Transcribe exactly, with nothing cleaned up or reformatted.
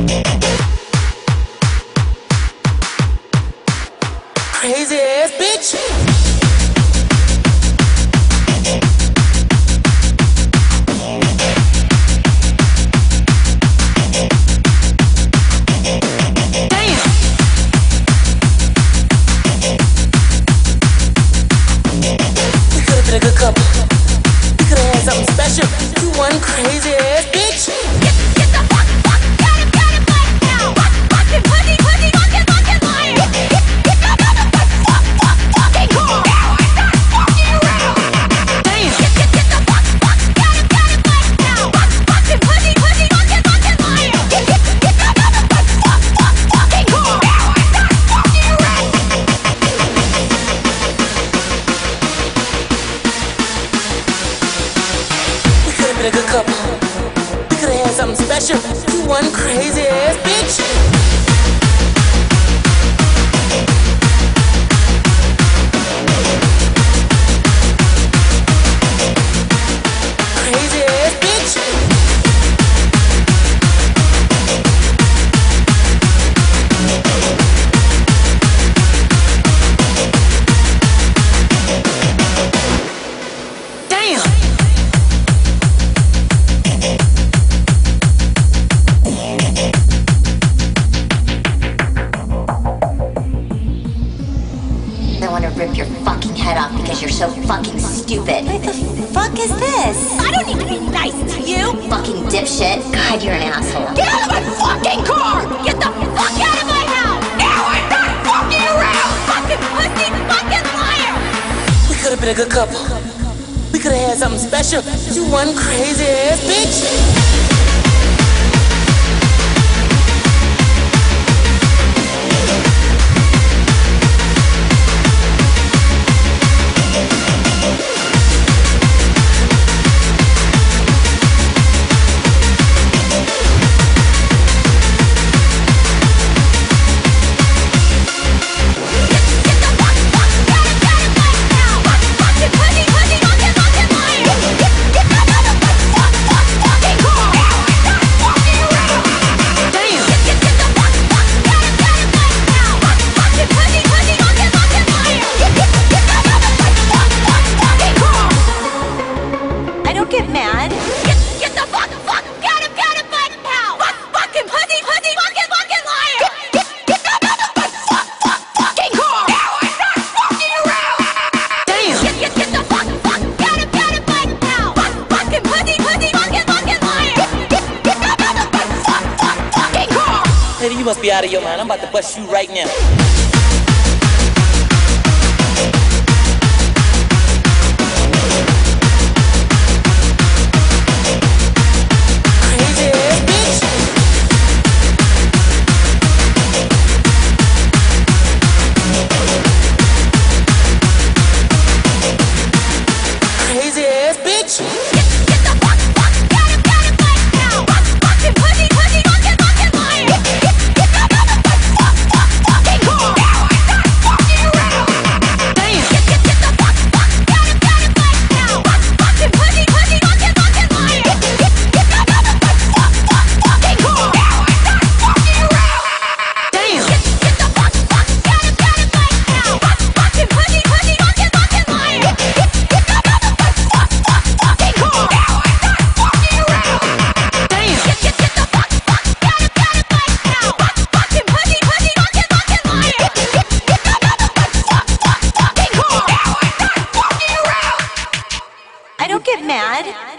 Crazy ass bitch. A good couple. We could've had something special. You one crazy ass bitch. Get, get the fuck, fuck, get him, get him, fuck now. Fuck, fucking pussy, pussy, fucking, fucking liar. Get, get, get the motherfucker, fuck, fuck, fucking car. Now I start fucking around. Damn. Get, get, get the fuck, fuck, get him, get him, fuck now. Fuck, fucking pussy, pussy, fucking, fucking liar. Get, get, get the motherfucker, fuck, fuck, fucking car. Now I start fucking around. A good couple. We could've had something special. You one crazy ass bitch. Crazy ass bitch. Damn. Rip your fucking head off because you're so fucking stupid. What the fuck is this? I don't need to be nice to you. Fucking dipshit. God, you're an asshole. Get out of my fucking car! Get the fuck out of my house! Now I'm not fucking around! Fucking pussy, fucking liar! We could've been a good couple. We could've had something special. You one crazy ass bitch. Get mad. Get, get the fuck, fuck, get him, get him, fuck now. Fuck, fucking pussy, pussy, fucking, fucking liar. Get, get, get the motherfucker, fuck, fuck, fucking car. Now I start fucking around. Damn. Get, get, get the fuck, fuck, get him, get him, fuck now. Fuck, fucking pussy, pussy, fucking, fucking liar. Get, get, get the motherfucker, fuck, fuck, fucking car. Lady, you must be out of your mind. I'm about to bust you right now. I don't get mad.